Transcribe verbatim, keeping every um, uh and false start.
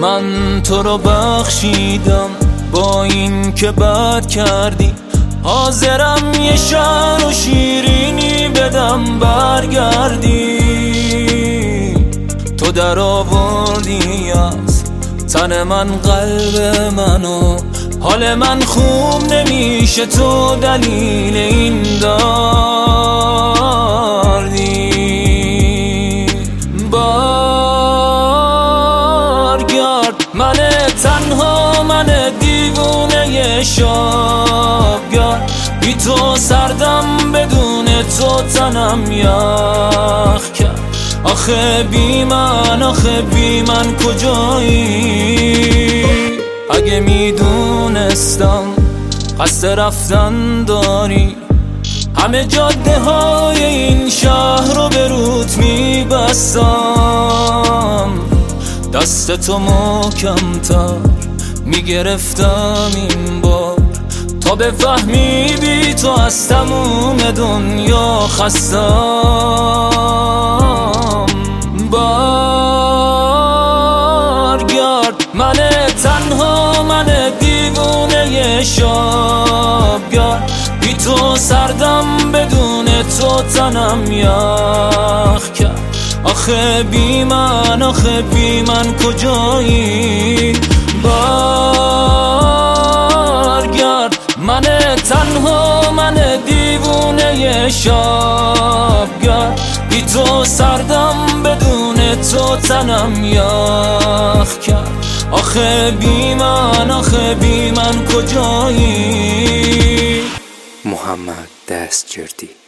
من تو رو بخشیدم با این که بد کردی، حاضرم یه شعر و شیرینی بدم برگردی. تو در آوردی از تن من قلب منو، حال من خوب نمیشه تو دلیل این دردی. برگرد من تنها، من دیوونه شبگر، بی تو سردم بدون تو تنم یخ کرد. آخه بی من، آخه بی من کجایی؟ اگه میدونستم قصد رفتن داری، همه جاده های این شهر رو به روت میبستم. دست تو محکم‌تر میگرفتم این بار، تا بفهمی بی تو از تموم دنیا خستم. برگرد من تنها، من دیوونه شبگر، بی تو سردم بدون تو تنم یخ کرد. آخه بی من، آخه بی من کجایی؟ برگرد من تنها، من دیوونه شبگر، بی تو سردم بدون تو تنم یخ کرد. آخه بی من، آخه بی من کجایی؟ محمد دستجردی.